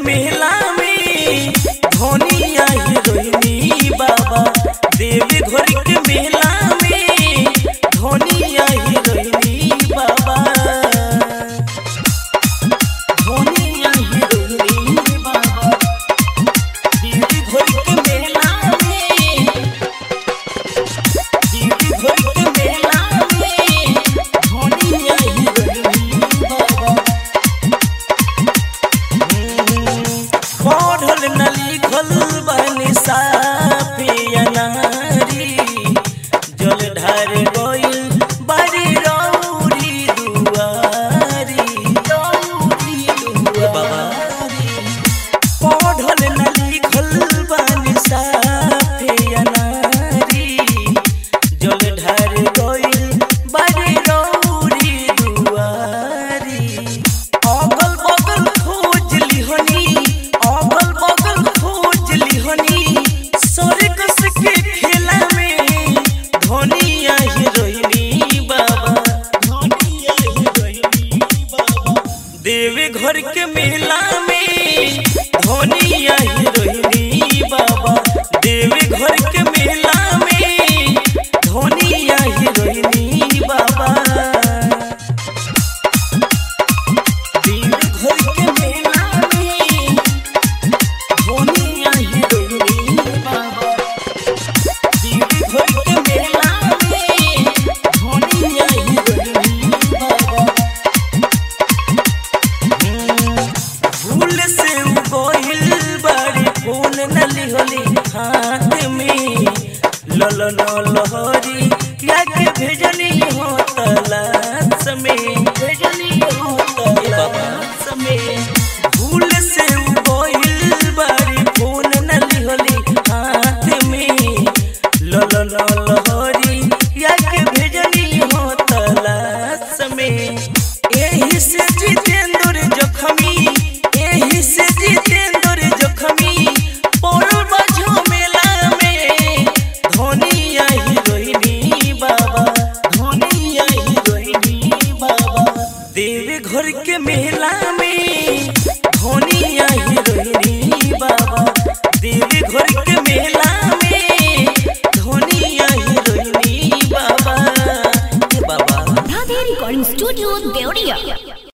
मेला में धोनिया हीरोइनी बाबा। देवी घर के मेला में धोनिया हीरोइनी बाबा। धोनिया हीरोइनी बाबा। देवी घर के मेला में, देवी घर के मेला में धोनिया हीरोइनी बाबा। पढ़ल न लिखल बनी साफिया नारी, जल ढार गइल बारी रौरी दुआरी, रौरी दुआरी। पढ़ल न लिखल बनी साफिया नारी, जल ढार गइल बारी रौरी दुआरी। अगल बगल खोज लिहनी, अगल बगल खोज लिहनी, सर्कस के खेला में धोनिया हीरोइनी बाबा। धोनिया हीरोइनी बाबा। देवी घर के मेला में धोनिया हीरोइनी बाबा। देवी घर के मेला में धोनिया हीरोइनी बाबा। देवी घर के मेला में धोनिया हीरोइनी बाबा। देवी घर के मेला में धोनिया हीरोइनी बाबा। भूल से गइल बारी फोन न लिहली हाथ में, ललन लहरी या के भेजनी हो तलाश में, भेजनी